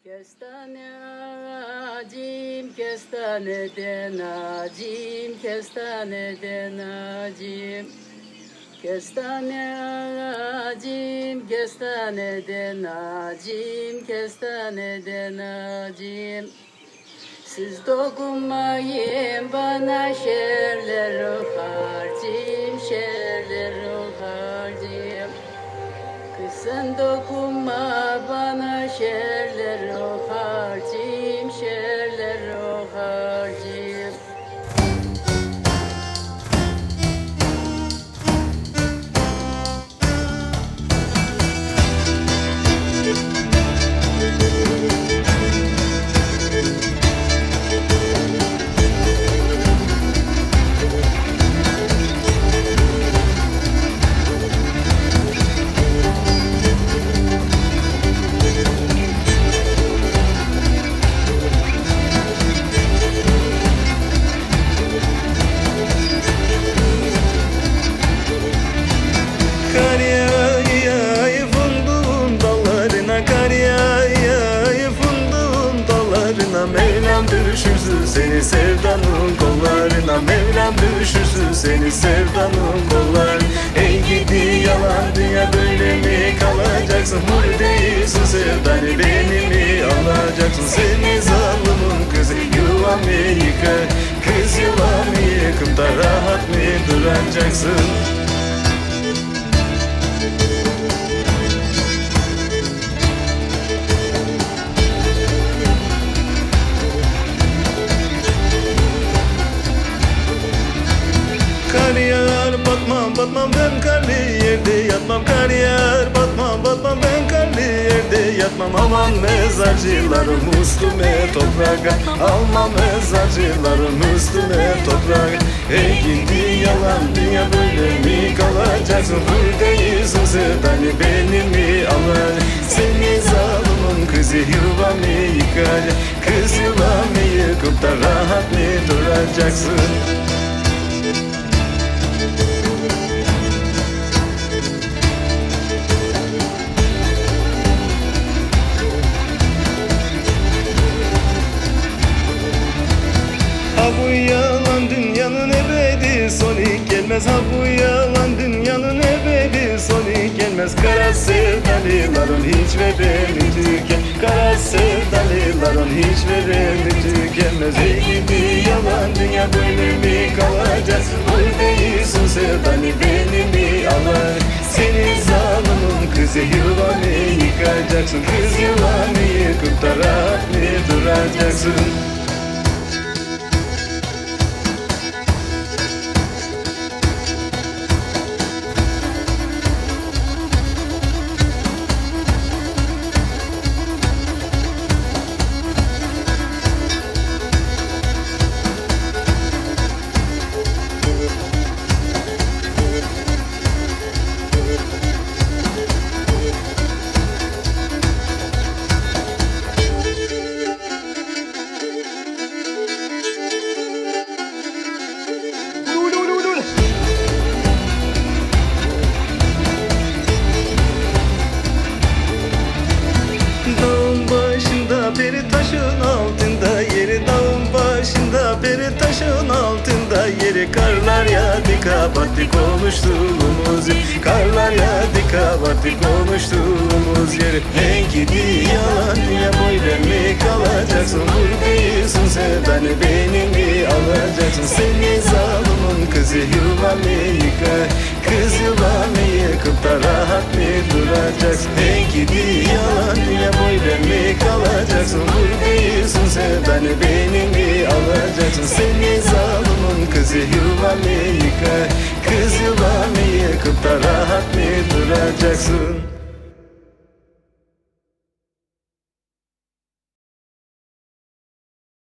Kestane ağacım, kestaneden ağacım, kestaneden ağacım. Kestane ağacım, kestaneden ağacım, kestaneden ağacım. Siz dokunmayın bana şerler o harcım, şerler o harcım. Kız sen dokunma bana şerler o harcım, şerler o harcım. Kar yağıyor funduğun dallarına, kar yağıyor funduğun dallarına. Mevlam düşürsün seni sevdanın kollarına, Mevlam düşürsün seni sevdanın kollarına. Ey gidi yalan dünya, böyle mi kalacaksın? Hur değilsin sevdanı, beni mi alacaksın? Seni zalimin kızı yuvamı yıkar, kız yuvamı yıkıp da rahat mı duracaksın? Kar yağar batmam batmam, ben karlı yerde yatmam. Kar yağar batmam batmam, ben karlı yerde yatmam. Aman mezarcılarım üstüme toprak, alma mezarcılarım üstüme toprak. Ey gidi yalan dünya, böyle mi kalacaksın? Hür değilsin sevdanı, beni mi alır? Seni zalimin kızı yuvamı yıkar, kız yuvamı yıkıp da rahat mı duracaksın? Ha bu yalan dünyanın ebedi sonu gelmez, ha bu yalan dünyanın ebedi sonu gelmez. Kara sevdalıların hiç veremi tüken, kara sevdalıların hiç veremi tükenmez. Ey gidi yalan dünya, böyle mi kalacaksın? Hır değilsin sevdanı, beni mi alır? Seni zalimin kızı yuvamı yıkacaksın, kız yuvamı yıkıp da rahat mı duracaksın? Beri taşın altında yeri, dağın başında beri taşın altında yeri. Karlar yağdı kapattı konuştuğumuz yer, karlar yağdı kapattı konuştuğumuz yeri. Hey gidi yalan dünya, böyle mi kalacaksın? Hır değilsin sevdanı, beni mi alacaksın? Seni zalimin kızı yuvamı yıkar, kız yuvamı yıkıp da rahat mı duracaksın? Hey gidi yalan dünya, böyle mi kalacaksın? Hır değilsin sevdanı, beni mi alacaksın? Seni zalimin kızı yuvamı yıkar, kız yuvamı yıkıp da rahat mı duracaksın?